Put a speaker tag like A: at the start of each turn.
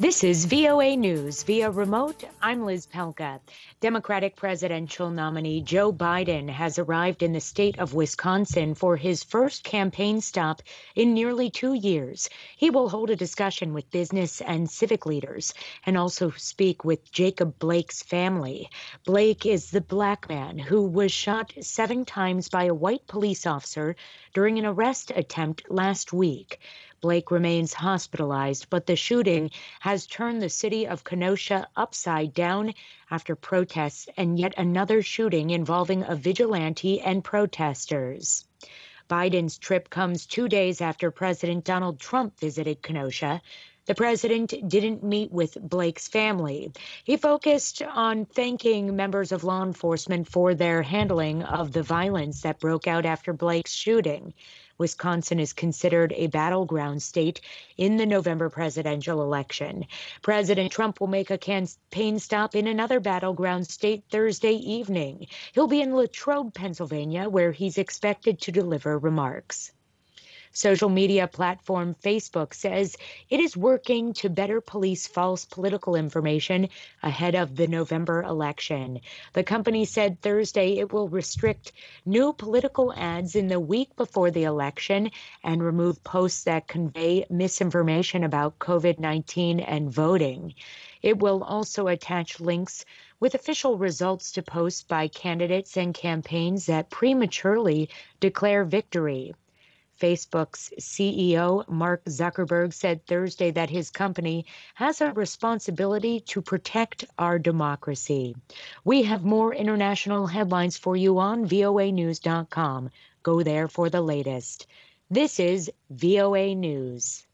A: This is VOA News via remote. I'm Liz Pelka. Democratic presidential nominee Joe Biden has arrived in the state of Wisconsin for his first campaign stop in nearly 2 years. He will hold a discussion with business and civic leaders and also speak with Jacob Blake's family. Blake is the black man who was shot 7 times by a white police officer during an arrest attempt last week. Blake remains hospitalized, but the shooting has turned the city of Kenosha upside down after protests and yet another shooting involving a vigilante and protesters. Biden's trip comes 2 days after President Donald Trump visited Kenosha. The president didn't meet with Blake's family. He focused on thanking members of law enforcement for their handling of the violence that broke out after Blake's shooting. Wisconsin is considered a battleground state in the November presidential election. President Trump will make a campaign stop in another battleground state Thursday evening. He'll be in Latrobe, Pennsylvania, where he's expected to deliver remarks. Social media platform Facebook says it is working to better police false political information ahead of the November election. The company said Thursday it will restrict new political ads in the week before the election and remove posts that convey misinformation about COVID-19 and voting. It will also attach links with official results to posts by candidates and campaigns that prematurely declare victory. Facebook's CEO, Mark Zuckerberg, said Thursday that his company has a responsibility to protect our democracy. We have more international headlines for you on voanews.com. Go there for the latest. This is VOA News.